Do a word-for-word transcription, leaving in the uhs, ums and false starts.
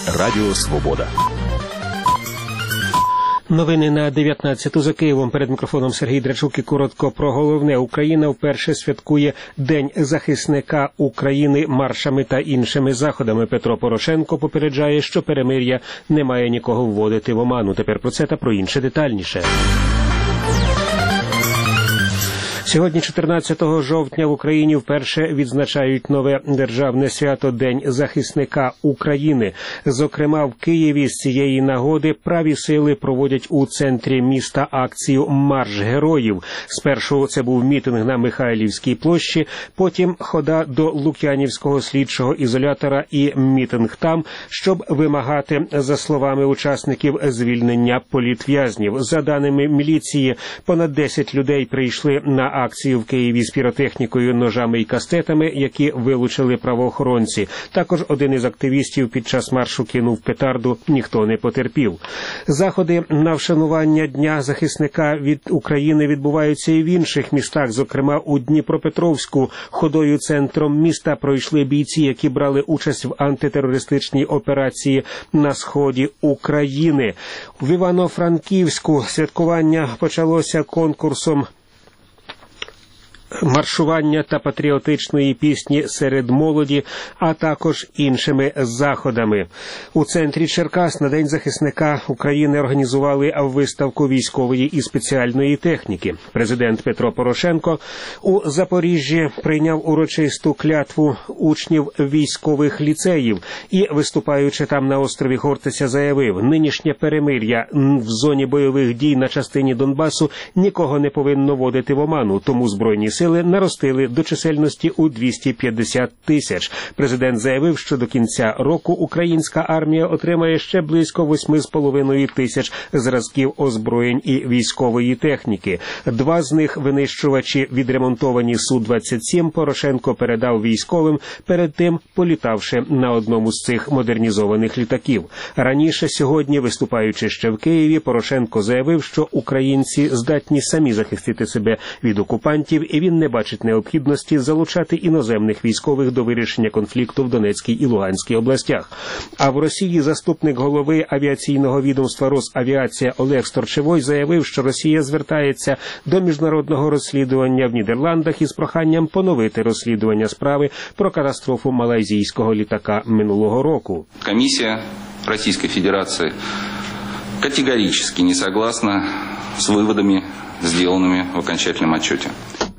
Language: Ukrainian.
Радіо Свобода. Новини на дев'ятнадцяту за Києвом. Перед мікрофоном Сергій Драчук і коротко про головне. Україна вперше святкує День захисника України маршами та іншими заходами. Петро Порошенко попереджає, що перемир'я не має нікого вводити в оману. Тепер про це та про інше детальніше. Сьогодні, чотирнадцятого жовтня, в Україні вперше відзначають нове державне свято – День захисника України. Зокрема, в Києві з цієї нагоди праві сили проводять у центрі міста акцію «Марш героїв». Спершу це був мітинг на Михайлівській площі, потім хода до Лук'янівського слідчого ізолятора і мітинг там, щоб вимагати, за словами учасників, звільнення політв'язнів. За даними міліції, понад десять людей прийшли на акцію в Києві з піротехнікою, ножами і кастетами, які вилучили правоохоронці. Також один із активістів під час маршу кинув петарду, ніхто не потерпів. Заходи на вшанування Дня захисника від України відбуваються і в інших містах, зокрема у Дніпропетровську. Ходою центром міста пройшли бійці, які брали участь в антитерористичній операції на сході України. В Івано-Франківську святкування почалося конкурсом маршування та патріотичної пісні серед молоді, а також іншими заходами. У центрі Черкас на День захисника України організували виставку військової і спеціальної техніки. Президент Петро Порошенко у Запоріжжі прийняв урочисту клятву учнів військових ліцеїв і, виступаючи там на острові Хортиця, заявив: «Нинішнє перемир'я в зоні бойових дій на частині Донбасу нікого не повинно вводити в оману, тому Збройні сили наростили до чисельності у двісті п'ятдесят тисяч. Президент заявив, що до кінця року українська армія отримає ще близько восьми з половиною тисяч зразків озброєнь і військової техніки. Два з них, винищувачі, відремонтовані Су двадцять сім, Порошенко передав військовим, перед тим політавши на одному з цих модернізованих літаків. Раніше сьогодні, виступаючи ще в Києві, Порошенко заявив, що українці здатні самі захистити себе від окупантів, і він не бачить необхідності залучати іноземних військових до вирішення конфлікту в Донецькій і Луганській областях. А в Росії заступник голови авіаційного відомства «Росавіація» Олег Сторчевой заявив, що Росія звертається до міжнародного розслідування в Нідерландах із проханням поновити розслідування справи про катастрофу малайзійського літака минулого року. Комісія Російської Федерації категорично не согласна з виводами, зробленими в окончательному отчеті.